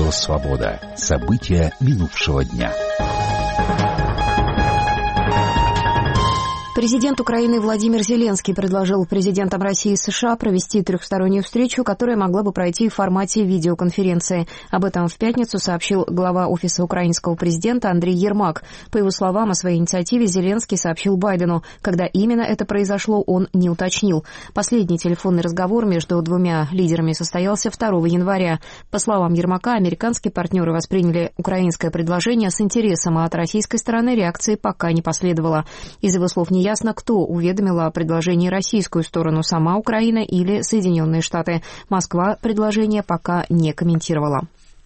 Радио «Свобода». События минувшего дня. Президент Украины Владимир Зеленский предложил президентам России и США провести трехстороннюю встречу, которая могла бы пройти в формате видеоконференции. Об этом в пятницу сообщил глава Офиса украинского президента Андрей Ермак. По его словам, о своей инициативе Зеленский сообщил Байдену. Когда именно это произошло, он не уточнил. Последний телефонный разговор между двумя лидерами состоялся 2 января. По словам Ермака, американские партнеры восприняли украинское предложение с интересом, а от российской стороны реакции пока не последовало. Из его слов не ясно, кто уведомил о предложении российскую сторону, сама Украина или Соединенные Штаты. Москва предложение пока не комментировала.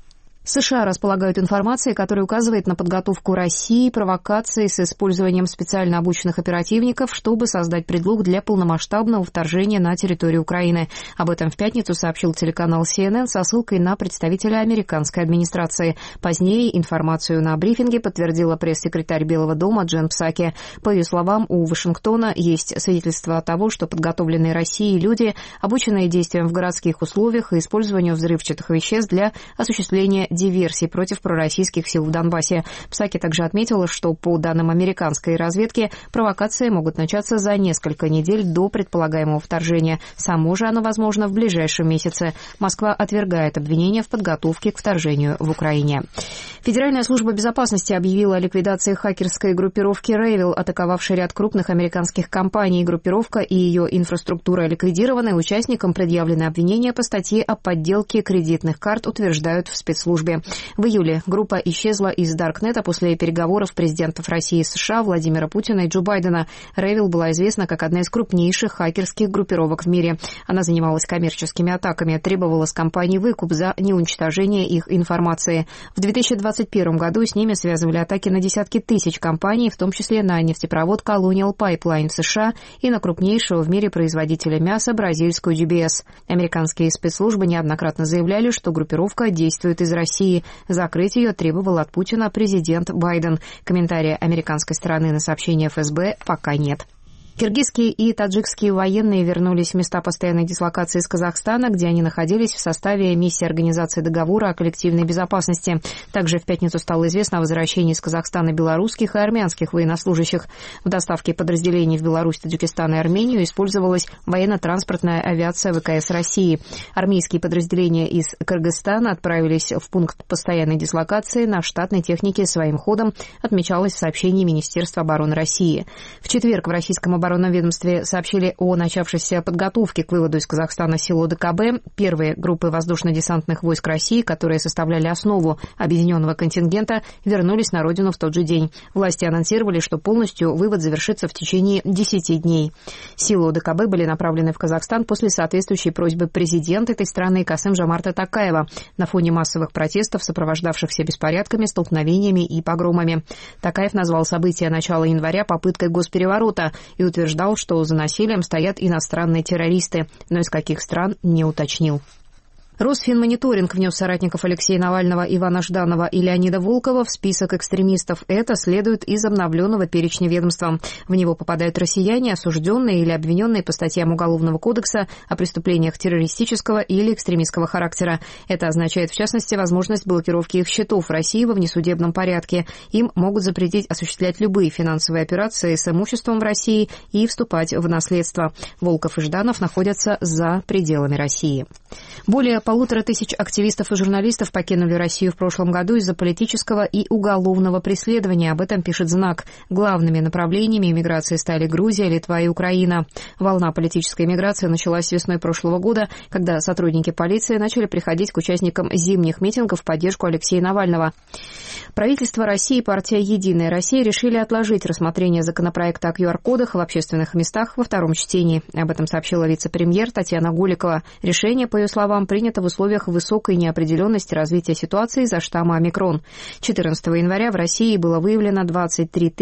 США располагают информацией, которая указывает на подготовку России провокаций с использованием специально обученных оперативников, чтобы создать предлог для полномасштабного вторжения на территорию Украины. Об этом в пятницу сообщил телеканал CNN со ссылкой на представителя американской администрации. Позднее информацию на брифинге подтвердила пресс-секретарь Белого дома Джен Псаки. По ее словам, у Вашингтона есть свидетельство того, что подготовленные Россией люди, обученные действиям в городских условиях и использованию взрывчатых веществ для осуществления диверсий против пророссийских сил в Донбассе. Псаки также отметила, что по данным американской разведки провокации могут начаться за несколько недель до предполагаемого вторжения. Само же оно возможно в ближайшем месяце. Москва отвергает обвинения в подготовке к вторжению в Украине. Федеральная служба безопасности объявила о ликвидации хакерской группировки Revil, атаковавшей ряд крупных американских компаний. Группировка и ее инфраструктура ликвидированы. Участникам предъявлены обвинения по статье о подделке кредитных карт, утверждают в спецслужбе. В июле группа исчезла из Даркнета после переговоров президентов России и США Владимира Путина и Джо Байдена. Revil была известна как одна из крупнейших хакерских группировок в мире. Она занималась коммерческими атаками, требовала с компаний выкуп за неуничтожение их информации. В 2021 году с ними связывали атаки на десятки тысяч компаний, в том числе на нефтепровод Colonial Pipeline в США и на крупнейшего в мире производителя мяса бразильскую GBS. Американские спецслужбы неоднократно заявляли, что группировка действует из России. Закрыть ее требовал от Путина президент Байден. Комментария американской стороны на сообщение ФСБ пока нет. Киргизские и таджикские военные вернулись в места постоянной дислокации из Казахстана, где они находились в составе миссии Организации договора о коллективной безопасности. Также в пятницу стало известно о возвращении из Казахстана белорусских и армянских военнослужащих. В доставке подразделений в Беларусь, Таджикистан и Армению использовалась военно-транспортная авиация ВКС России. Армейские подразделения из Кыргызстана отправились в пункт постоянной дислокации на штатной технике своим ходом, отмечалось в сообщении Министерства обороны России. В четверг в российском оборонном ведомстве сообщили о начавшейся подготовке к выводу из Казахстана сил ОДКБ. Первые группы воздушно-десантных войск России, которые составляли основу объединенного контингента, вернулись на родину в тот же день. Власти анонсировали, что полностью вывод завершится в течение 10 дней. Силы ОДКБ были направлены в Казахстан после соответствующей просьбы президента этой страны Касым-Жомарта Токаева на фоне массовых протестов, сопровождавшихся беспорядками, столкновениями и погромами. Токаев назвал события начала января попыткой госпереворота и утверждал, что за насилием стоят иностранные террористы, но из каких стран не уточнил. Росфинмониторинг внес соратников Алексея Навального, Ивана Жданова и Леонида Волкова в список экстремистов. Это следует из обновленного перечня ведомства. В него попадают россияне, осужденные или обвиненные по статьям Уголовного кодекса о преступлениях террористического или экстремистского характера. Это означает, в частности, возможность блокировки их счетов в России во внесудебном порядке. Им могут запретить осуществлять любые финансовые операции с имуществом в России и вступать в наследство. Волков и Жданов находятся за пределами России. Более 1500 активистов и журналистов покинули Россию в прошлом году из-за политического и уголовного преследования. Об этом пишет «Знак». Главными направлениями эмиграции стали Грузия, Литва и Украина. Волна политической эмиграции началась весной прошлого года, когда сотрудники полиции начали приходить к участникам зимних митингов в поддержку Алексея Навального. Правительство России и партия «Единая Россия» решили отложить рассмотрение законопроекта о QR-кодах в общественных местах во втором чтении. Об этом сообщила вице-премьер Татьяна Голикова. Решение, по ее словам, принято в условиях высокой неопределенности развития ситуации из-за штамма омикрон. 14 января в России было выявлено 23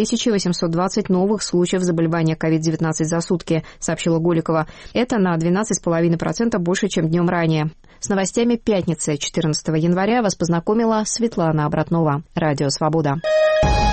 820 новых случаев заболевания COVID-19 за сутки, сообщила Голикова. Это на 12,5% больше, чем днем ранее. С новостями пятницы, 14 января, вас познакомила Светлана Обратнова. Радио «Свобода».